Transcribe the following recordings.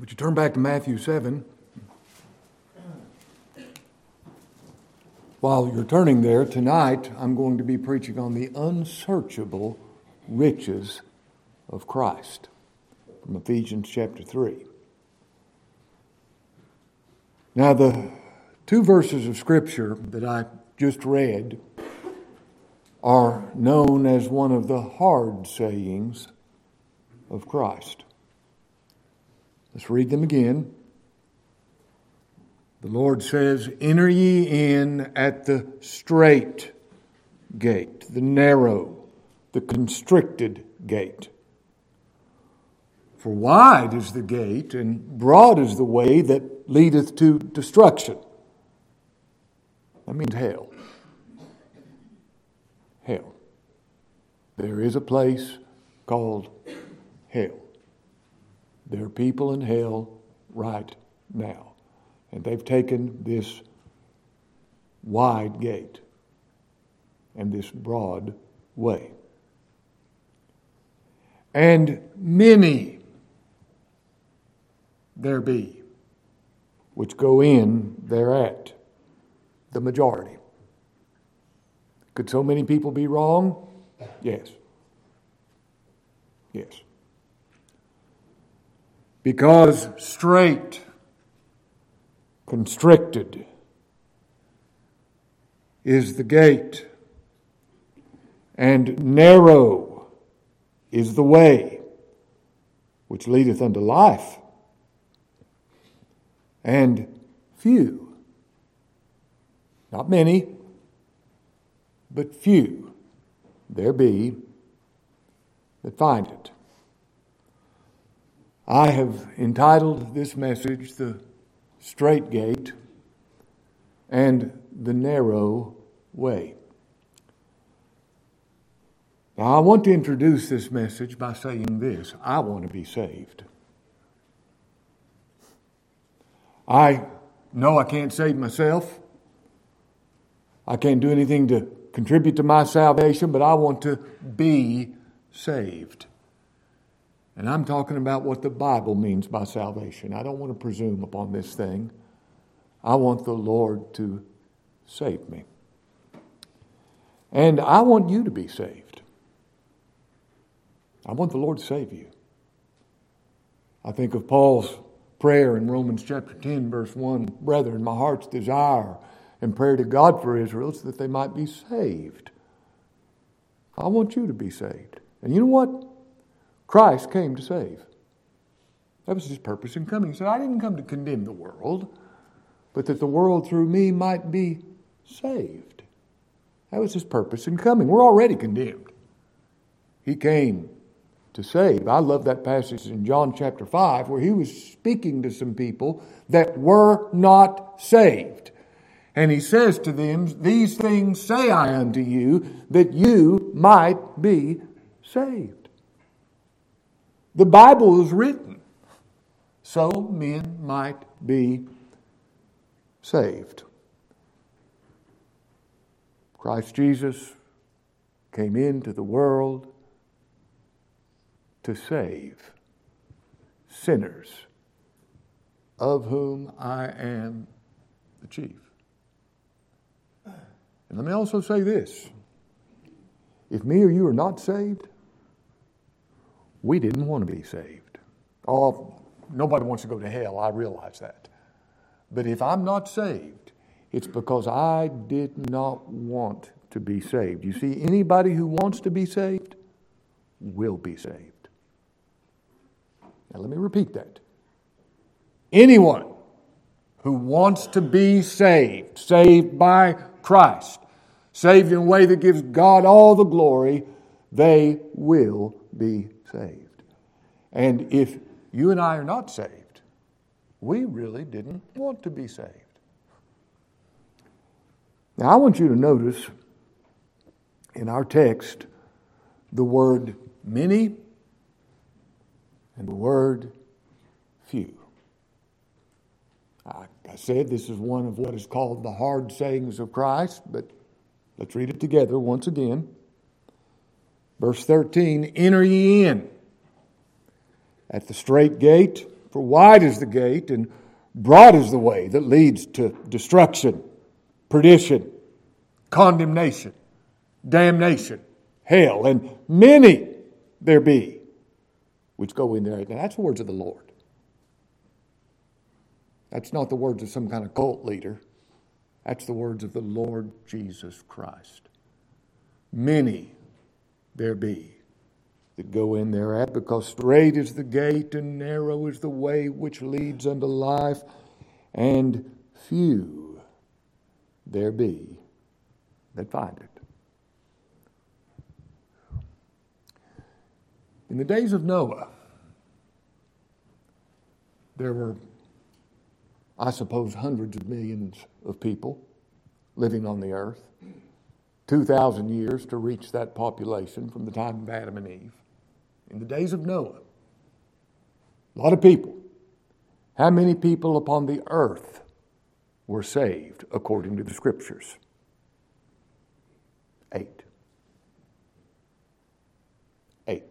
Would you turn back to Matthew 7? While you're turning there, tonight I'm going to be preaching on the unsearchable riches of Christ from Ephesians chapter 3. Now, the two verses of Scripture that I just read are known as one of the hard sayings of Christ. Let's read them again. The Lord says, "Enter ye in at the strait gate, the narrow, the constricted gate. For wide is the gate, and broad is the way that leadeth to destruction." That means hell. Hell. There is a place called hell. There are people in hell right now. And they've taken this wide gate and this broad way. And many there be which go in thereat, the majority. Could so many people be wrong? Yes. Yes. Because strait, constricted is the gate, and narrow is the way which leadeth unto life, and few, not many, but few, there be that find it. I have entitled this message, "The Strait Gate and the Narrow Way." Now, I want to introduce this message by saying this: I want to be saved. I know I can't save myself. I can't do anything to contribute to my salvation, but I want to be saved. And I'm talking about what the Bible means by salvation. I don't want to presume upon this thing. I want the Lord to save me. And I want you to be saved. I want the Lord to save you. I think of Paul's prayer in Romans chapter 10, verse 1, "Brethren, my heart's desire and prayer to God for Israel is that they might be saved." I want you to be saved. And you know what? Christ came to save. That was his purpose in coming. He said, "I didn't come to condemn the world, but that the world through me might be saved." That was his purpose in coming. We're already condemned. He came to save. I love that passage in John chapter 5 where he was speaking to some people that were not saved. And he says to them, "These things say I unto you, that you might be saved." The Bible was written so men might be saved. Christ Jesus came into the world to save sinners, of whom I am the chief. And let me also say this: if me or you are not saved, we didn't want to be saved. Oh, nobody wants to go to hell, I realize that. But if I'm not saved, it's because I did not want to be saved. You see, anybody who wants to be saved will be saved. Now let me repeat that. Anyone who wants to be saved, saved by Christ, saved in a way that gives God all the glory, they will be saved. And if you and I are not saved, we really didn't want to be saved. Now I want you to notice in our text the word many and the word few. I said this is one of what is called the hard sayings of Christ, but let's read it together once again. Verse 13, "Enter ye in at the strait gate, For wide is the gate and broad is the way that leads to destruction, perdition, condemnation, damnation, hell, and many there be which go in there. Now that's the words of the Lord. That's not the words of some kind of cult leader. That's the words of the Lord Jesus Christ. Many there be that go in thereat, because strait is the gate and narrow is the way which leads unto life, and few there be that find it. In the days of Noah, there were, I suppose, hundreds of millions of people living on the earth. 2,000 years to reach that population from the time of Adam and Eve. In the days of Noah, a lot of people. How many people upon the earth were saved according to the Scriptures? 8. 8.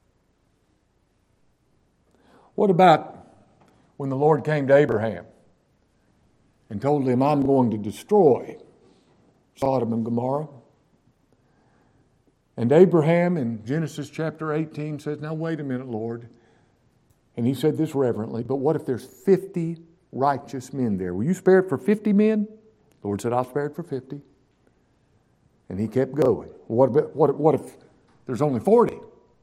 What about when the Lord came to Abraham and told him, I'm going to destroy Sodom and Gomorrah? And Abraham in Genesis chapter 18 says, now wait a minute, Lord. And he said this reverently, but what if there's 50 righteous men there? Will you spare it for 50 men? The Lord said, I'll spare it for 50. And he kept going. What if there's only 40?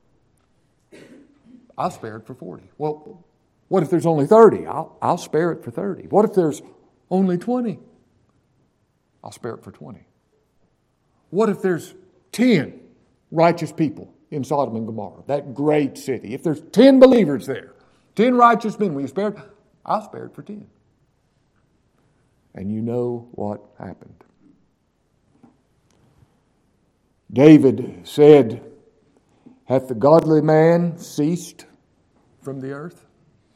I'll spare it for 40. Well, what if there's only 30? I'll spare it for 30. What if there's only 20? I'll spare it for 20. What if there's 10 righteous people in Sodom and Gomorrah, that great city? If there's 10 believers there, 10 righteous men, will you spare it? I'll spare it for 10. And you know what happened. David said, hath the godly man ceased from the earth?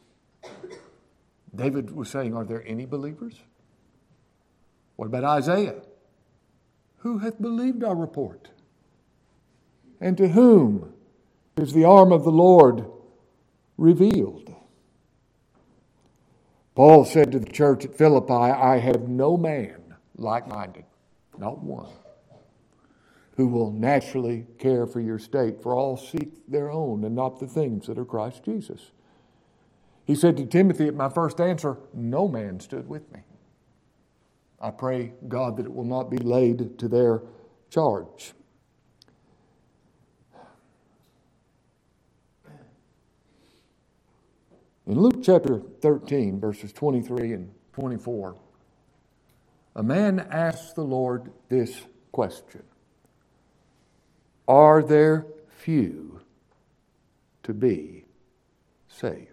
David was saying, are there any believers? What about Isaiah? Who hath believed our report? And to whom is the arm of the Lord revealed? Paul said to the church at Philippi, I have no man like-minded, not one, who will naturally care for your state, for all seek their own and not the things that are Christ Jesus. He said to Timothy at my first answer, no man stood with me. I pray God that it will not be laid to their charge. In Luke chapter 13, verses 23 and 24, a man asks the Lord this question: are there few to be saved?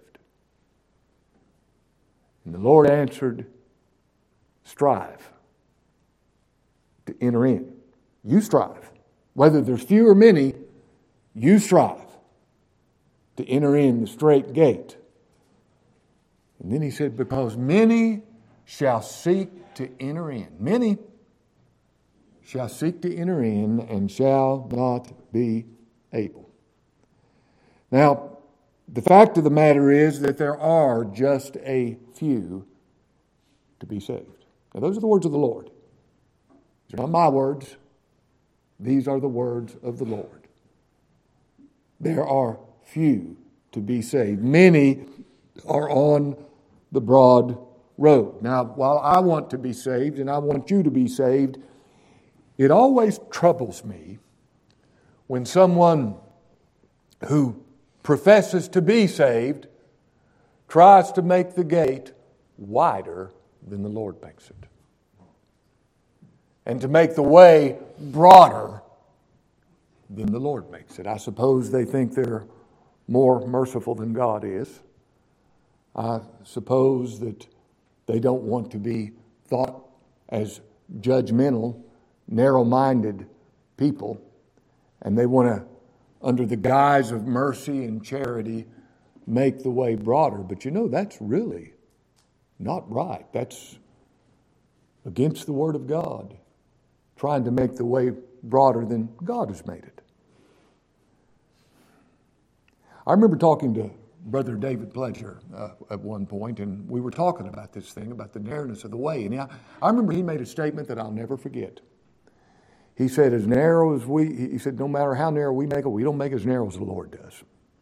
And the Lord answered, strive to enter in. You strive. Whether there's few or many, you strive to enter in the strait gate. And then he said, because many shall seek to enter in. Many shall seek to enter in and shall not be able. Now, the fact of the matter is that there are just a few to be saved. Now, those are the words of the Lord. These are not my words. These are the words of the Lord. There are few to be saved. Many are on the broad road. Now, while I want to be saved and I want you to be saved, it always troubles me when someone who professes to be saved tries to make the gate wider than the Lord makes it, and to make the way broader than the Lord makes it. I suppose they think they're more merciful than God is. I suppose that they don't want to be thought as judgmental, narrow-minded people, and they want to, under the guise of mercy and charity, make the way broader. But you know, that's really not right. That's against the Word of God, trying to make the way broader than God has made it. I remember talking to Brother David Pledger at one point, and we were talking about this thing, about the narrowness of the way. And I remember he made a statement that I'll never forget. He said, as narrow as he said, no matter how narrow we make it, we don't make it as narrow as the Lord does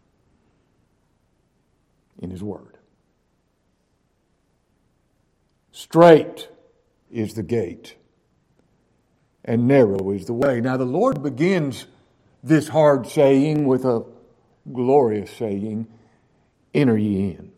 in His Word. Straight is the gate, and narrow is the way. Now the Lord begins this hard saying with a glorious saying, enter ye in.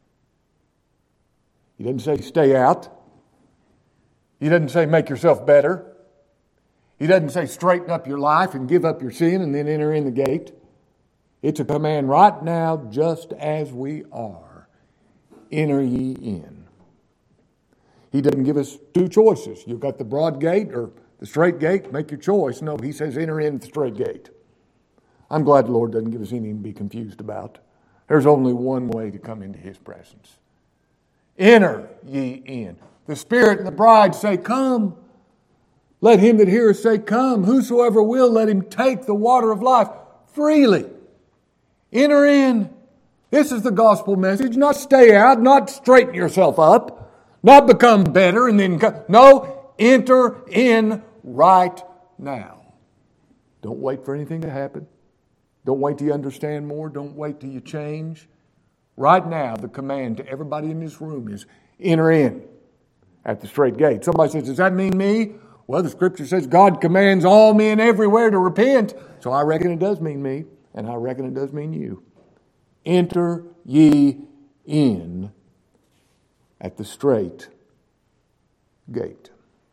He doesn't say stay out. He doesn't say make yourself better. He doesn't say straighten up your life and give up your sin and then enter in the gate. It's a command right now, just as we are. Enter ye in. He doesn't give us two choices. You've got the broad gate or the straight gate. Make your choice. No, He says enter in the straight gate. I'm glad the Lord doesn't give us anything to be confused about. There's only one way to come into His presence. Enter ye in. The Spirit and the bride say, come. Let him that heareth say, come. Whosoever will, let him take the water of life freely. Enter in. This is the gospel message. Not stay out, not straighten yourself up, not become better and then come. No, enter in right now. Don't wait for anything to happen. Don't wait till you understand more. Don't wait till you change. Right now, the command to everybody in this room is enter in at the straight gate. Somebody says, does that mean me? Well, the Scripture says God commands all men everywhere to repent. So I reckon it does mean me, and I reckon it does mean you. Enter ye in at the straight gate.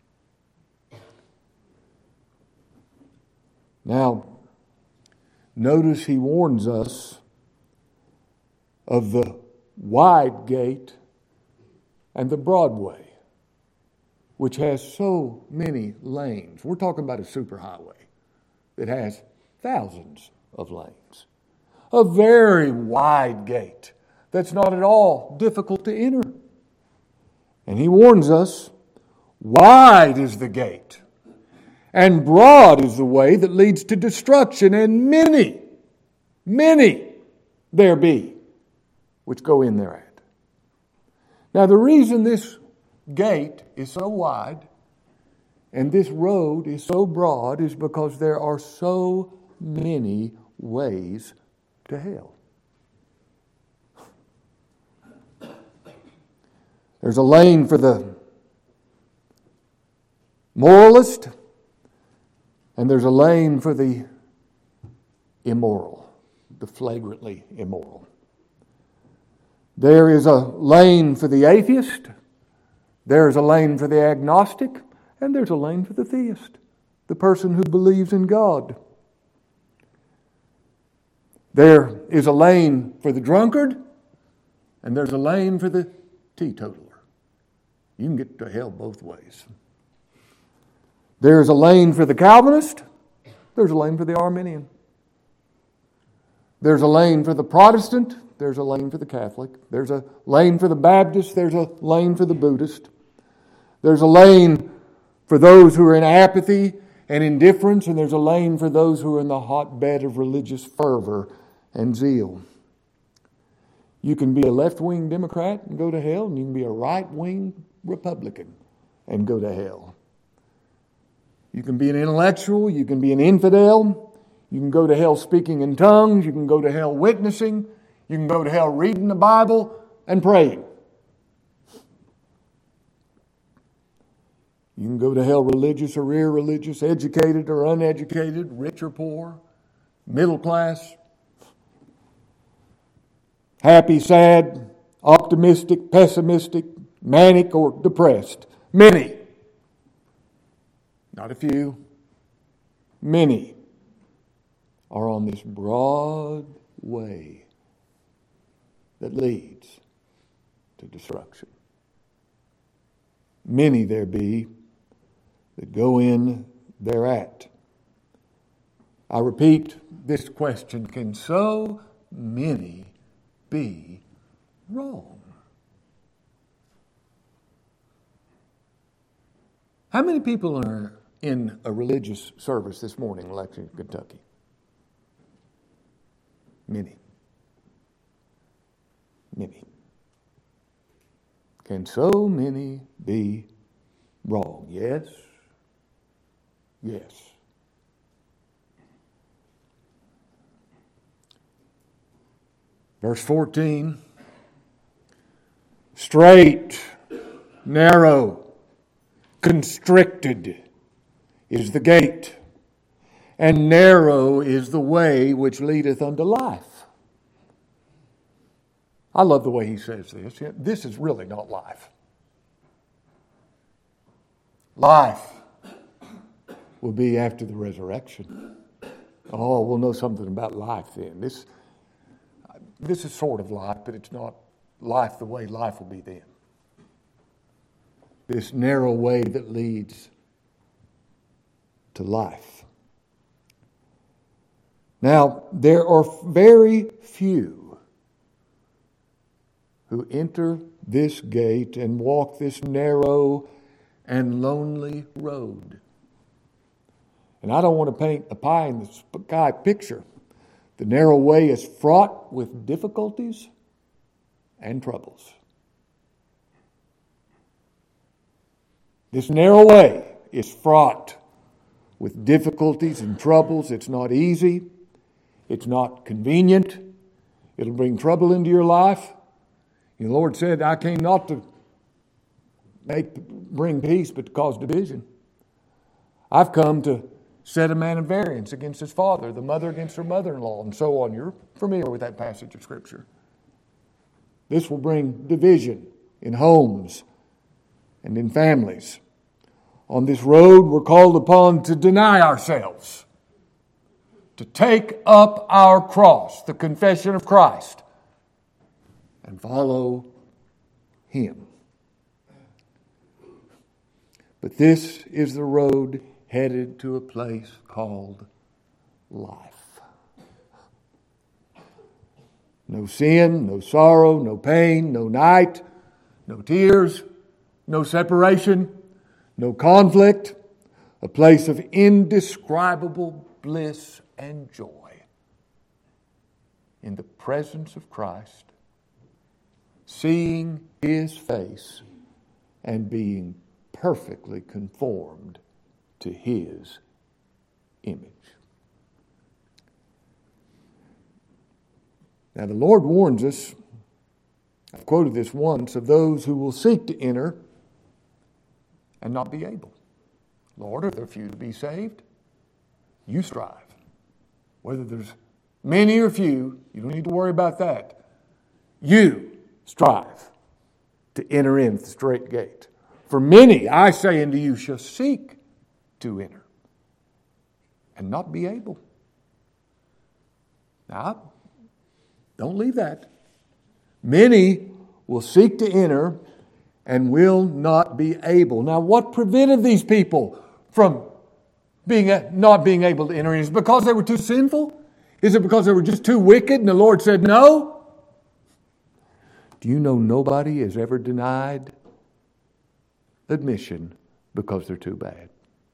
Now, notice He warns us of the wide gate and the broad way, which has so many lanes. We're talking about a superhighway that has thousands of lanes. A very wide gate that's not at all difficult to enter. And He warns us, wide is the gate, and broad is the way that leads to destruction, and many there be which go in thereat. Now the reason this gate is so wide and this road is so broad is because there are so many ways to hell. There's a lane for the moralist, and there's a lane for the immoral, the flagrantly immoral. There is a lane for the atheist, there's a lane for the agnostic, and there's a lane for the theist, the person who believes in God. There is a lane for the drunkard, and there's a lane for the teetotaler. You can get to hell both ways. There's a lane for the Calvinist, there's a lane for the Arminian. There's a lane for the Protestant, there's a lane for the Catholic. There's a lane for the Baptist, there's a lane for the Buddhist. There's a lane for those who are in apathy and indifference, and there's a lane for those who are in the hotbed of religious fervor and zeal. You can be a left-wing Democrat and go to hell, and you can be a right-wing Republican and go to hell. You can be an intellectual, you can be an infidel, you can go to hell speaking in tongues, you can go to hell witnessing, you can go to hell reading the Bible and praying. You can go to hell religious or irreligious, educated or uneducated, rich or poor, middle class, happy, sad, optimistic, pessimistic, manic, or depressed. Many. Not a few. Many are on this broad way that leads to destruction. Many there be that go in thereat. I repeat this question, can so many be wrong? How many people are in a religious service this morning in Lexington, Kentucky? Many. many? Can so many be wrong? Yes. Yes. Verse 14. Straight, narrow, constricted is the gate, and narrow is the way which leadeth unto life. I love the way he says this. This is really not life. Life will be after the resurrection. Oh, we'll know something about life then. This is sort of life, but it's not life the way life will be then. This narrow way that leads to life. Now, there are very few who enter this gate and walk this narrow and lonely road. And I don't want to paint a pie in the sky picture. The narrow way is fraught with difficulties and troubles. This narrow way is fraught with difficulties and troubles. It's not easy. It's not convenient. It'll bring trouble into your life. The Lord said, I came not to bring peace, but to cause division. I've come to set a man at variance against his father, the mother against her mother-in-law, and so on. You're familiar with that passage of Scripture. This will bring division in homes and in families. On this road, we're called upon to deny ourselves, to take up our cross, the confession of Christ, and follow Him. But this is the road headed to a place called life. No sin, no sorrow, no pain, no night, no tears, no separation, no conflict, a place of indescribable bliss and joy in the presence of Christ, seeing His face and being perfectly conformed to His image. Now the Lord warns us, I've quoted this once, of those who will seek to enter and not be able. Lord, are there few to be saved? You strive. Whether there's many or few, you don't need to worry about that. You strive to enter in the straight gate. For many, I say unto you, shall seek to enter and not be able. Now, don't leave that. Many will seek to enter and will not be able. Now, what prevented these people from not being able to enter in? Is it because they were too sinful? Is it because they were just too wicked and the Lord said no? Do you know nobody has ever denied admission because they're too bad?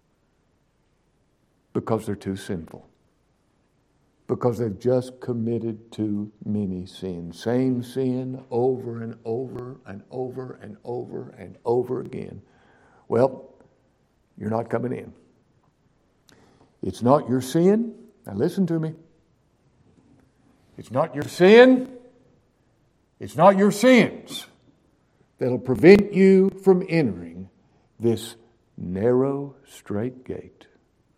Because they're too sinful. Because they've just committed too many sins. Same sin over and over and over and over and over again. Well, you're not coming in. It's not your sin. Now listen to me. It's not your sin. It's not your sins that'll prevent you from entering this narrow, straight gate.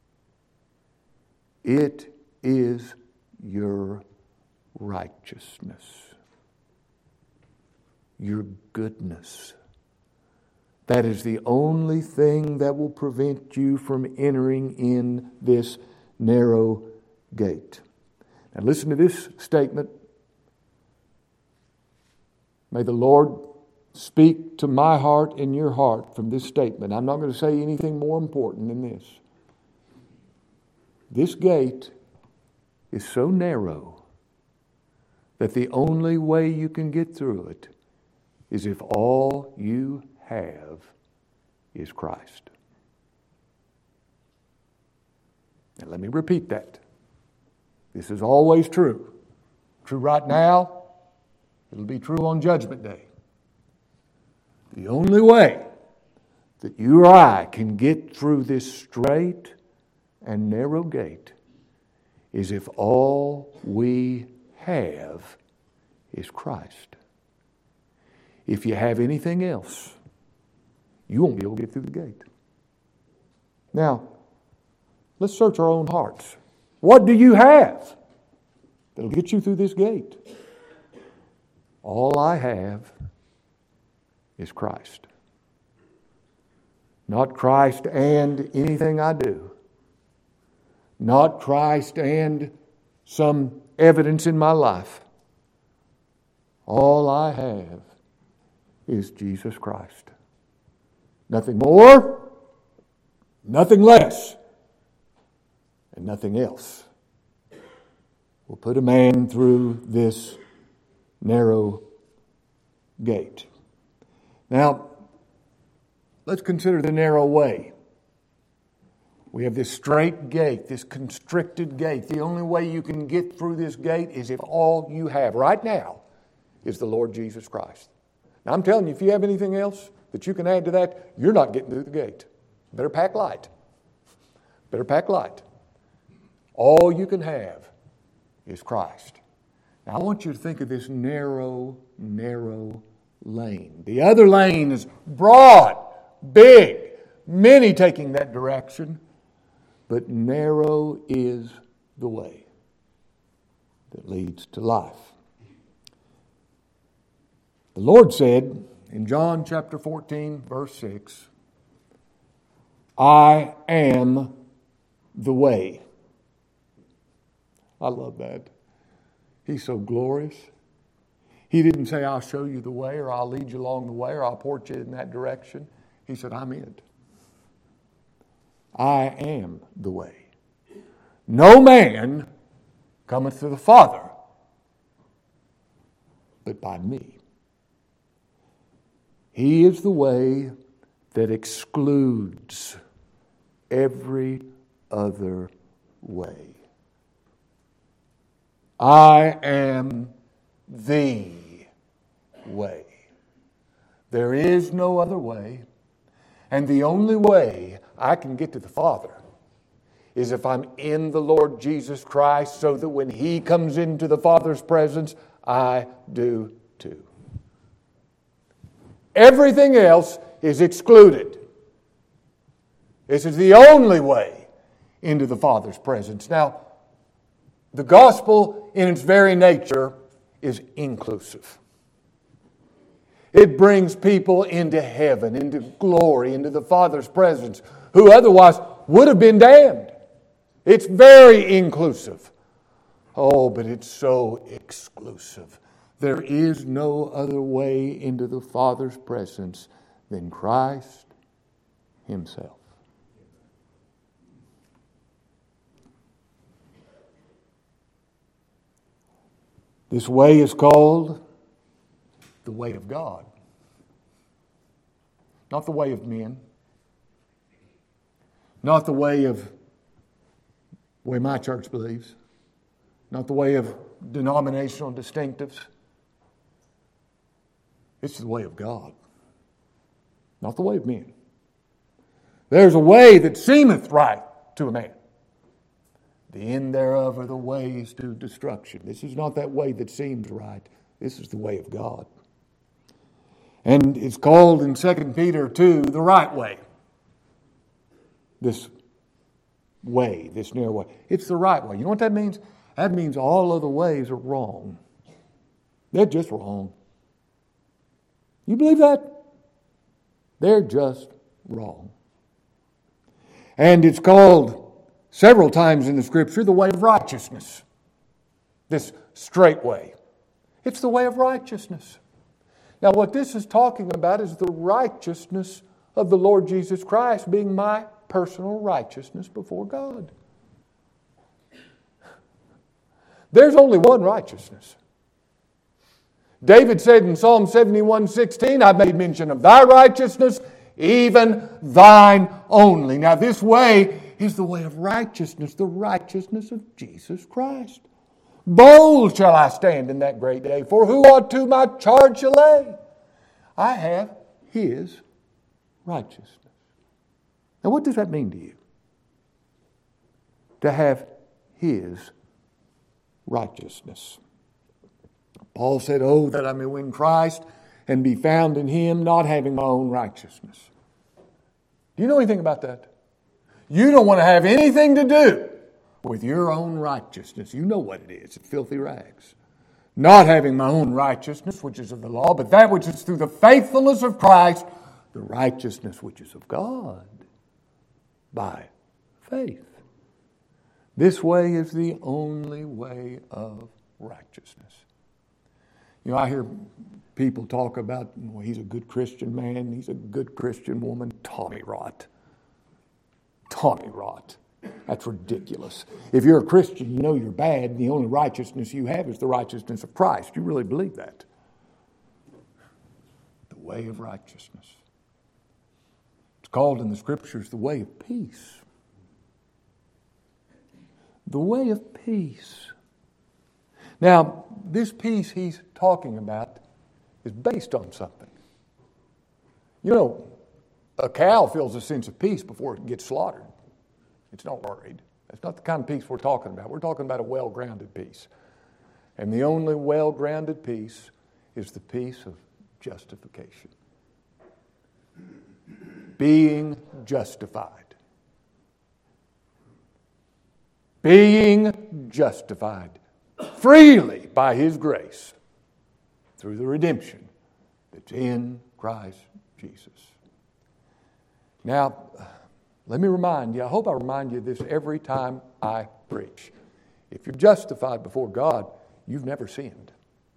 It is your righteousness, your goodness. That is the only thing that will prevent you from entering in this narrow gate. Now listen to this statement. May the Lord speak to my heart and your heart from this statement. I'm not going to say anything more important than this. This gate is so narrow that the only way you can get through it is if all you have is Christ. And let me repeat that. This is always true. True right now, It'll be true on Judgment Day. The only way that you or I can get through this straight and narrow gate is if all we have is Christ. If you have anything else, you won't be able to get through the gate. Now, let's search our own hearts. What do you have that'll get you through this gate? All I have is Christ. Not Christ and anything I do. Not Christ and some evidence in my life. All I have is Jesus Christ. Nothing more, nothing less, and nothing else will put a man through this narrow gate. Now, let's consider the narrow way. We have this straight gate, this constricted gate. The only way you can get through this gate is if all you have right now is the Lord Jesus Christ. Now, I'm telling you, if you have anything else that you can add to that, you're not getting through the gate. Better pack light. Better pack light. All you can have is Christ. Now, I want you to think of this narrow lane. The other lane is broad, big, many taking that direction, but narrow is the way that leads to life. The Lord said in John chapter 14, verse 6, I am the way. I love that. He's so glorious. He didn't say, I'll show you the way, or I'll lead you along the way, or I'll point you in that direction. He said, I'm it. I am the way. No man cometh to the Father but by me. He is the way that excludes every other way. I am the way. There is no other way. And the only way I can get to the Father is if I'm in the Lord Jesus Christ, so that when He comes into the Father's presence, I do too. Everything else is excluded. This is the only way into the Father's presence. Now, the gospel in its very nature is inclusive. It brings people into heaven, into glory, into the Father's presence, who otherwise would have been damned. It's very inclusive. Oh, but it's so exclusive. There is no other way into the Father's presence than Christ Himself. This way is called the way of God. Not the way of men. Not the way my church believes. Not the way of denominational distinctives. It's the way of God. Not the way of men. There's a way that seemeth right to a man. The end thereof are the ways to destruction. This is not that way that seems right. This is the way of God. And it's called in 2 Peter 2 the right way. This way, this narrow way. It's the right way. You know what that means? That means all other ways are wrong. They're just wrong. You believe that? They're just wrong. And it's called several times in the Scripture the way of righteousness. This straight way. It's the way of righteousness. Now what this is talking about is the righteousness of the Lord Jesus Christ being my personal righteousness before God. There's only one righteousness. David said in Psalm 71:16, I've made mention of thy righteousness, even thine only. Now this way is the way of righteousness, the righteousness of Jesus Christ. Bold shall I stand in that great day, for who unto my charge shall lay? I have his righteousness. Now what does that mean to you? To have his righteousness. Paul said, "Oh, that I may win Christ and be found in him, not having my own righteousness." Do you know anything about that? You don't want to have anything to do with your own righteousness. You know what it is. It's filthy rags. Not having my own righteousness, which is of the law, but that which is through the faithfulness of Christ, the righteousness which is of God by faith. This way is the only way of righteousness. You know, I hear people talk about, well, he's a good Christian man, he's a good Christian woman. Tommy rot. Tommy rot. That's ridiculous. If you're a Christian, you know you're bad, and the only righteousness you have is the righteousness of Christ. You really believe that? The way of righteousness. It's called in the Scriptures the way of peace. The way of peace. Now, this peace he's talking about is based on something. You know, a cow feels a sense of peace before it gets slaughtered. It's not worried. That's not the kind of peace we're talking about. We're talking about a well-grounded peace. And the only well-grounded peace is the peace of justification. Being justified. Being justified freely by His grace through the redemption that's in Christ Jesus. Now, let me remind you, I hope I remind you of this every time I preach. If you're justified before God, you've never sinned.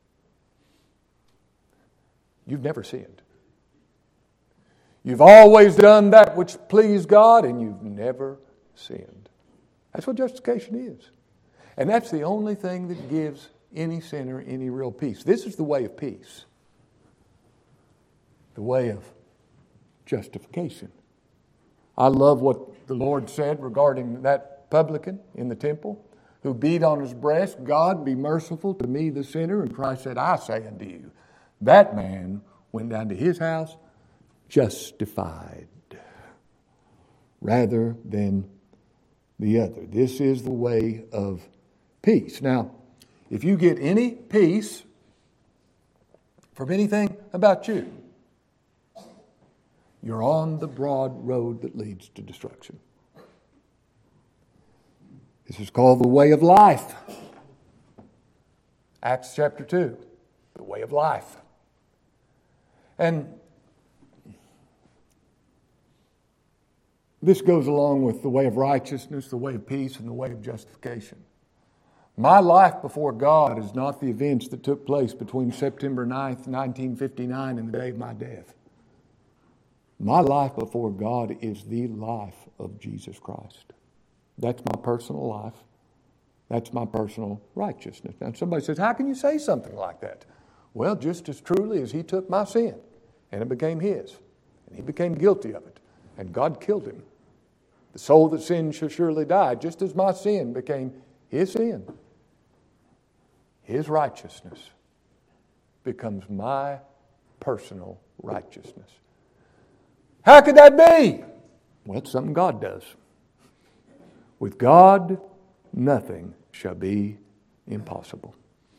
You've never sinned. You've always done that which pleased God, and you've never sinned. That's what justification is. And that's the only thing that gives any sinner any real peace. This is the way of peace. The way of justification. I love what the Lord said regarding that publican in the temple who beat on his breast, "God, be merciful to me, the sinner." And Christ said, "I say unto you, that man went down to his house justified rather than the other." This is the way of peace. Now, if you get any peace from anything about you, you're on the broad road that leads to destruction. This is called the way of life. Acts chapter 2, the way of life. And this goes along with the way of righteousness, the way of peace, and the way of justification. My life before God is not the events that took place between September 9th, 1959 and the day of my death. My life before God is the life of Jesus Christ. That's my personal life. That's my personal righteousness. Now somebody says, how can you say something like that? Well, just as truly as He took my sin and it became His, and He became guilty of it, and God killed Him. The soul that sinned shall surely die, just as my sin became His sin. His righteousness becomes my personal righteousness. How could that be? Well, it's something God does. With God, nothing shall be impossible.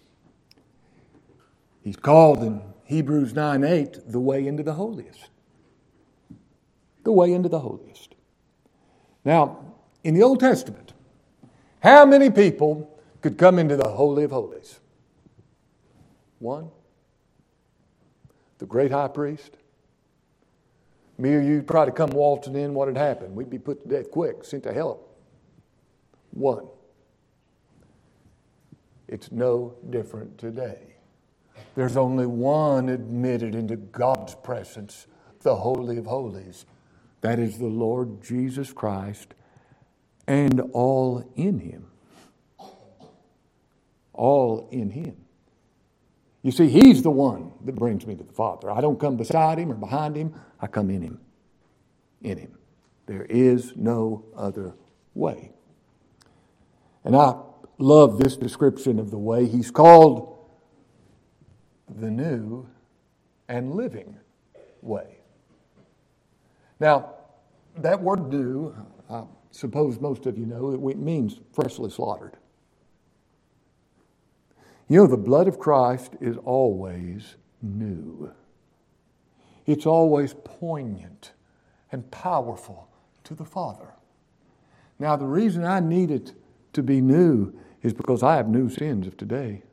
He's called in Hebrews 9:8 the way into the holiest. The way into the holiest. Now, in the Old Testament, how many people could come into the Holy of Holies? One. The great high priest. Me or you try to come waltzing in, what had happened? We'd be put to death quick, sent to hell. One. It's no different today. There's only one admitted into God's presence, the Holy of Holies. That is the Lord Jesus Christ and all in Him. All in Him. You see, He's the one that brings me to the Father. I don't come beside Him or behind Him. I come in Him. In Him. There is no other way. And I love this description of the way. He's called the new and living way. Now, that word new, I suppose most of you know, it means freshly slaughtered. You know, the blood of Christ is always new. It's always poignant and powerful to the Father. Now, the reason I need it to be new is because I have new sins of today.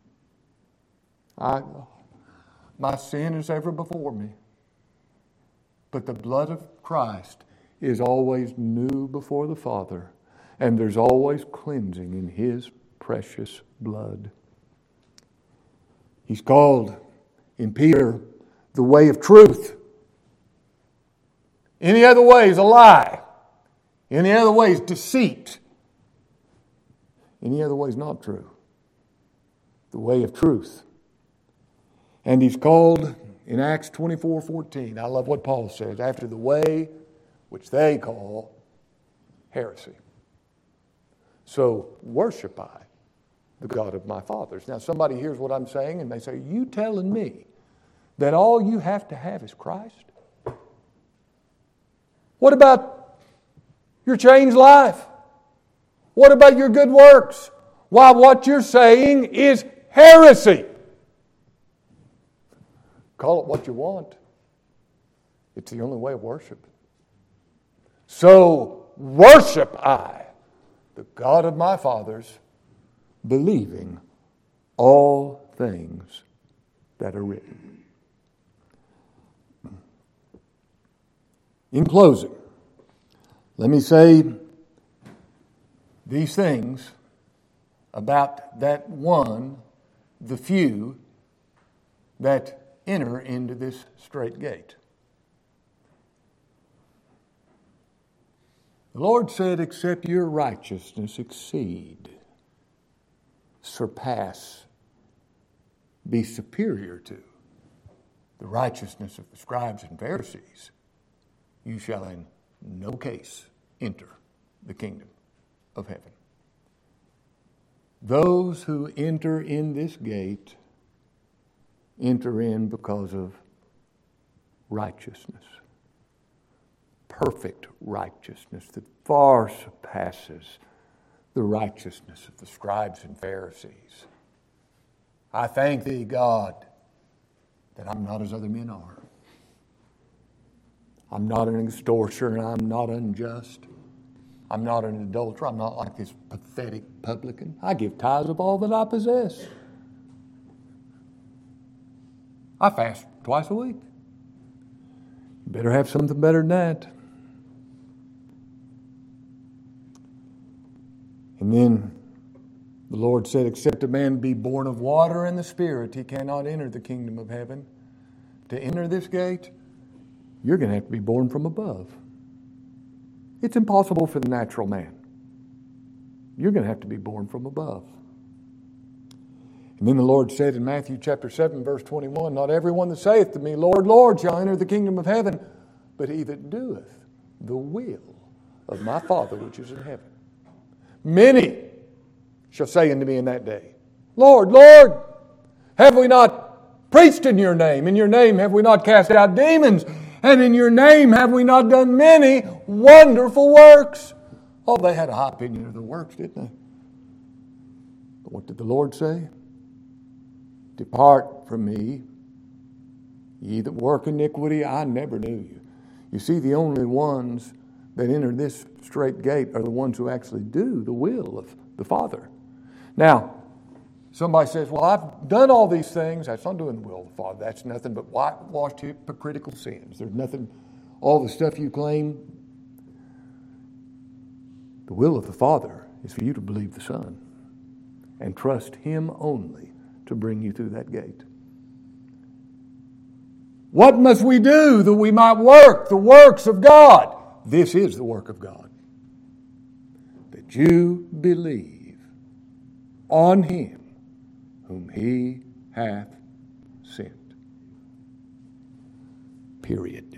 My sin is ever before me. But the blood of Christ is always new before the Father, and there's always cleansing in His precious blood. He's called in Peter the way of truth. Any other way is a lie. Any other way is deceit. Any other way is not true. The way of truth. And he's called in Acts 24:14. I love what Paul says. After the way which they call heresy. So worship I the God of my fathers. Now somebody hears what I'm saying and they say, you telling me that all you have to have is Christ? What about your changed life? What about your good works? Why, what you're saying is heresy. Call it what you want. It's the only way of worship. So worship I, the God of my fathers, believing all things that are written. In closing, let me say these things about that one, the few that enter into this strait gate. The Lord said, except your righteousness exceed, surpass, be superior to the righteousness of the scribes and Pharisees, you shall in no case enter the kingdom of heaven. Those who enter in this gate enter in because of righteousness. Perfect righteousness that far surpasses the righteousness of the scribes and Pharisees. I thank thee, God, that I'm not as other men are. I'm not an extortioner, and I'm not unjust. I'm not an adulterer. I'm not like this pathetic publican. I give tithes of all that I possess. I fast twice a week. You better have something better than that. And then the Lord said, except a man be born of water and the Spirit, he cannot enter the kingdom of heaven. To enter this gate, you're going to have to be born from above. It's impossible for the natural man. You're going to have to be born from above. And then the Lord said in Matthew chapter 7, verse 21, not everyone that saith to me, Lord, Lord, shall enter the kingdom of heaven, but he that doeth the will of my Father which is in heaven. Many shall say unto me in that day, Lord, Lord, have we not preached in your name? In your name have we not cast out demons? And in your name have we not done many wonderful works? Oh, they had a high opinion of the works, didn't they? But what did the Lord say? Depart from me, ye that work iniquity, I never knew you. You see, the only ones that enter this strait gate are the ones who actually do the will of the Father. Now, somebody says, well, I've done all these things. That's not doing the will of the Father. That's nothing but whitewashed hypocritical sins. There's nothing, all the stuff you claim. The will of the Father is for you to believe the Son and trust Him only to bring you through that gate. What must we do that we might work the works of God? This is the work of God. That you believe on Him whom He hath sent. Period.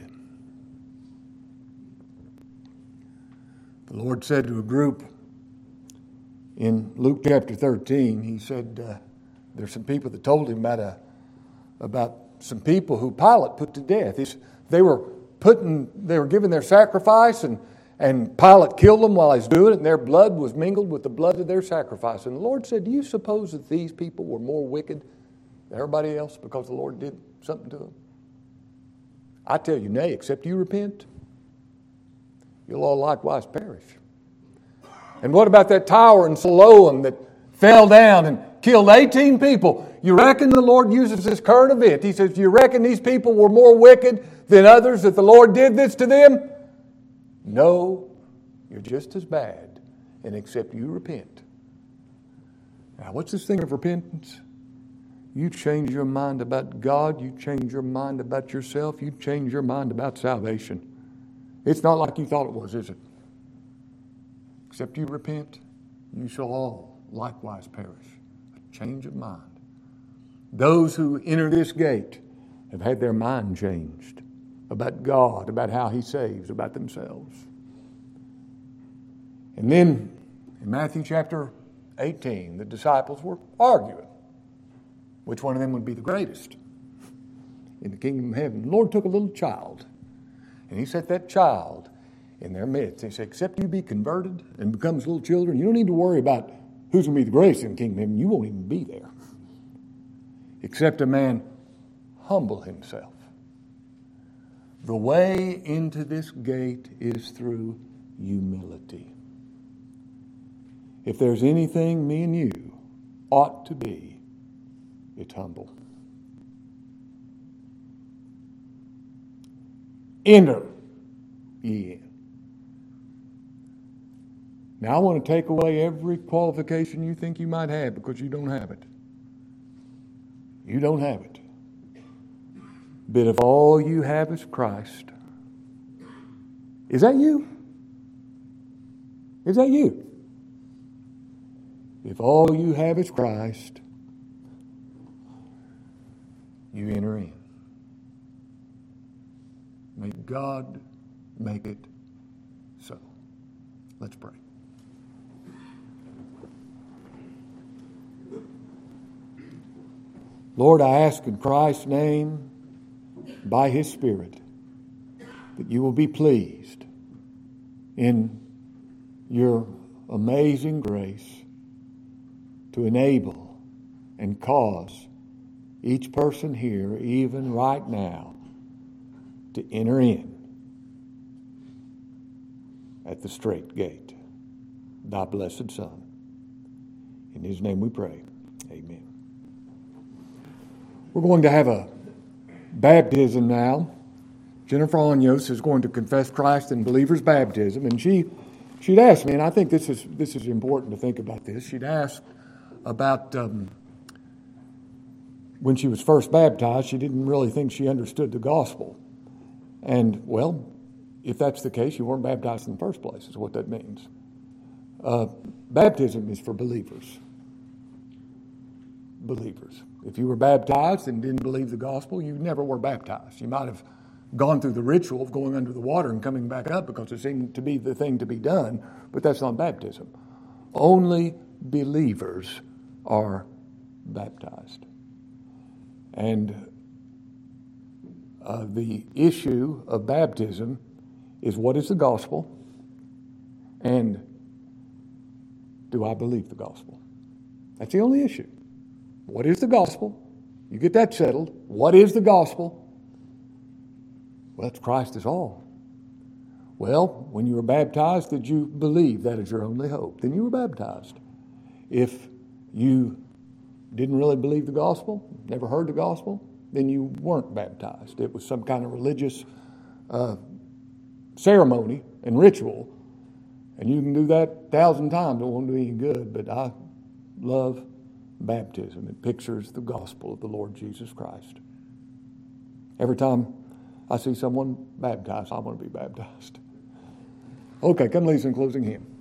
The Lord said to a group In Luke chapter 13, he said there's some people that told him about some people who Pilate put to death. They were giving their sacrifice, and Pilate killed them while he's doing it, and their blood was mingled with the blood of their sacrifice. And the Lord said, do you suppose that these people were more wicked than everybody else because the Lord did something to them? I tell you, nay, except you repent, you'll all likewise perish. And what about that tower in Siloam that fell down and killed 18 people? You reckon the Lord uses this current event? He says, you reckon these people were more wicked than others that the Lord did this to them? No, you're just as bad, and except you repent. Now, what's this thing of repentance? You change your mind about God, you change your mind about yourself, you change your mind about salvation. It's not like you thought it was, is it? Except you repent, you shall all likewise perish. A change of mind. Those who enter this gate have had their mind changed about God, about how He saves, about themselves. And then in Matthew chapter 18, the disciples were arguing which one of them would be the greatest in the kingdom of heaven. The Lord took a little child, and He set that child in their midst. He said, except you be converted and become as little children, you don't need to worry about who's going to be the greatest in the kingdom of heaven. You won't even be there. Except a man humble himself. The way into this gate is through humility. If there's anything me and you ought to be, it's humble. Enter ye in. Now I want to take away every qualification you think you might have because you don't have it. You don't have it. But if all you have is Christ, is that you? Is that you? If all you have is Christ, you enter in. May God make it so. Let's pray. Lord, I ask in Christ's name, by His Spirit, that you will be pleased in your amazing grace to enable and cause each person here, even right now, to enter in at the strait gate, thy blessed Son. In His name we pray. Amen. We're going to have a baptism now. Jennifer Onyos is going to confess Christ in believer's baptism, and she'd asked me, and I think this is important to think about this. She'd asked about when she was first baptized, she didn't really think she understood the gospel. And, well, if that's the case, you weren't baptized in the first place, is what that means. Baptism is for believers. Believers. If you were baptized and didn't believe the gospel, you never were baptized. You might have gone through the ritual of going under the water and coming back up because it seemed to be the thing to be done, but that's not baptism. Only believers are baptized. And the issue of baptism is, what is the gospel? And do I believe the gospel? That's the only issue. What is the gospel? You get that settled. What is the gospel? Well, that's Christ is all. Well, when you were baptized, did you believe that is your only hope? Then you were baptized. If you didn't really believe the gospel, never heard the gospel, then you weren't baptized. It was some kind of religious ceremony and ritual, and you can do that 1,000 times. It won't do any good, but I love baptism. It pictures the gospel of the Lord Jesus Christ. Every time I see someone baptized, I want to be baptized. Okay, come lead us in closing hymn.